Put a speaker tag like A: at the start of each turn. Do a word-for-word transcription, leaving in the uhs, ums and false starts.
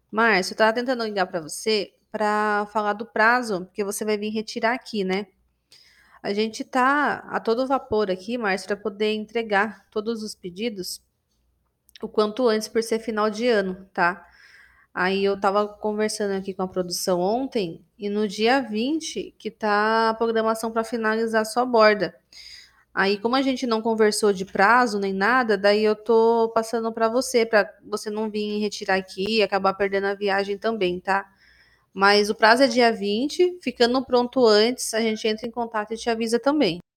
A: Márcio, eu estava tentando ligar para você para falar do prazo, porque você vai vir retirar aqui, né? A gente tá a todo vapor aqui, Márcio, para poder entregar todos os pedidos o quanto antes por ser final de ano, tá? Aí eu tava conversando aqui com a produção ontem e no dia vinte que tá a programação para finalizar a sua borda. Aí, como a gente não conversou de prazo nem nada, daí eu tô passando para você, para você não vir retirar aqui e acabar perdendo a viagem também, tá? Mas o prazo é dia vinte, ficando pronto antes, a gente entra em contato e te avisa também.